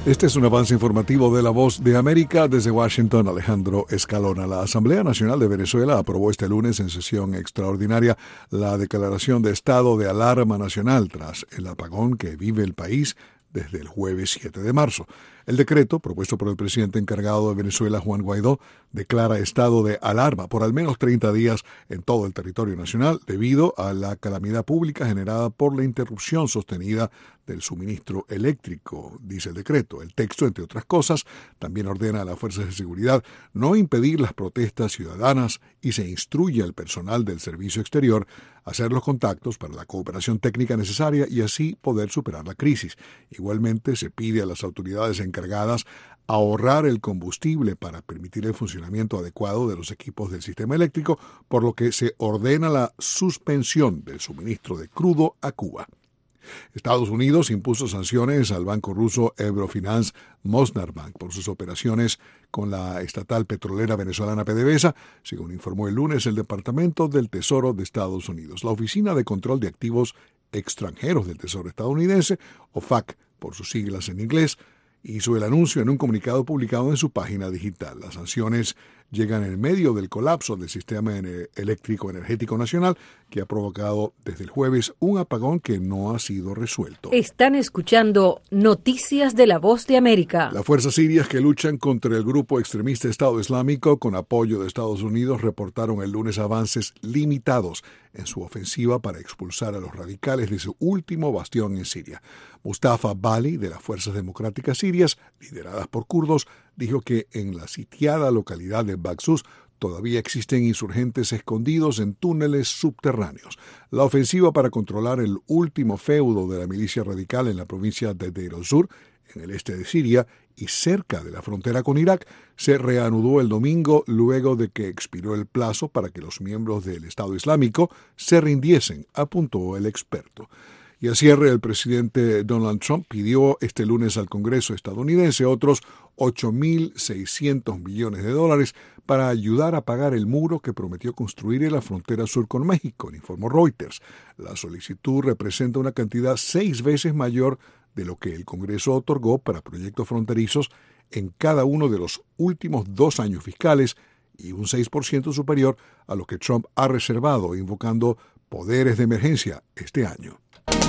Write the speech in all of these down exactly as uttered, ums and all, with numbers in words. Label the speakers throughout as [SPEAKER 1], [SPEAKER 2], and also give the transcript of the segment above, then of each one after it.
[SPEAKER 1] Este es un avance informativo de La Voz de América. Desde Washington, Alejandro Escalona. La Asamblea Nacional de Venezuela aprobó este lunes en sesión extraordinaria la declaración de estado de alarma nacional tras el apagón que vive el país desde el jueves siete de marzo. El decreto, propuesto por el presidente encargado de Venezuela, Juan Guaidó, declara estado de alarma por al menos treinta días en todo el territorio nacional debido a la calamidad pública generada por la interrupción sostenida del suministro eléctrico, dice el decreto. El texto, entre otras cosas, también ordena a las fuerzas de seguridad no impedir las protestas ciudadanas y se instruye al personal del servicio exterior a hacer los contactos para la cooperación técnica necesaria y así poder superar la crisis. Igualmente, se pide a las autoridades encargadas a ahorrar el combustible para permitir el funcionamiento adecuado de los equipos del sistema eléctrico, por lo que se ordena la suspensión del suministro de crudo a Cuba. Estados Unidos impuso sanciones al banco ruso Eurofinance Mosnar Bank por sus operaciones con la estatal petrolera venezolana PDVSA, según informó el lunes el Departamento del Tesoro de Estados Unidos. La Oficina de Control de Activos Extranjeros del Tesoro estadounidense, o F A C por sus siglas en inglés, hizo el anuncio en un comunicado publicado en su página digital. Las sanciones llegan en medio del colapso del sistema eléctrico energético nacional que ha provocado desde el jueves un apagón que no ha sido resuelto.
[SPEAKER 2] Están escuchando Noticias de La Voz de América.
[SPEAKER 1] Las fuerzas sirias que luchan contra el grupo extremista Estado Islámico con apoyo de Estados Unidos reportaron el lunes avances limitados en su ofensiva para expulsar a los radicales de su último bastión en Siria. Mustafa Bali, de las Fuerzas Democráticas Sirias, lideradas por kurdos, dijo que en la sitiada localidad de Baghuz todavía existen insurgentes escondidos en túneles subterráneos. La ofensiva para controlar el último feudo de la milicia radical en la provincia de Deir el-Zur, en el este de Siria y cerca de la frontera con Irak, se reanudó el domingo luego de que expiró el plazo para que los miembros del Estado Islámico se rindiesen, apuntó el experto. Y al cierre, el presidente Donald Trump pidió este lunes al Congreso estadounidense otros ocho mil seiscientos millones de dólares para ayudar a pagar el muro que prometió construir en la frontera sur con México, informó Reuters. La solicitud representa una cantidad seis veces mayor de lo que el Congreso otorgó para proyectos fronterizos en cada uno de los últimos dos años fiscales y un seis por ciento superior a lo que Trump ha reservado, invocando poderes de emergencia este año.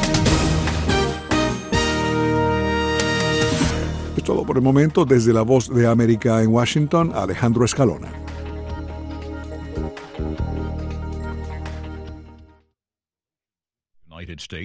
[SPEAKER 1] Es todo por el momento. Desde La Voz de América en Washington, Alejandro Escalona.
[SPEAKER 3] United States.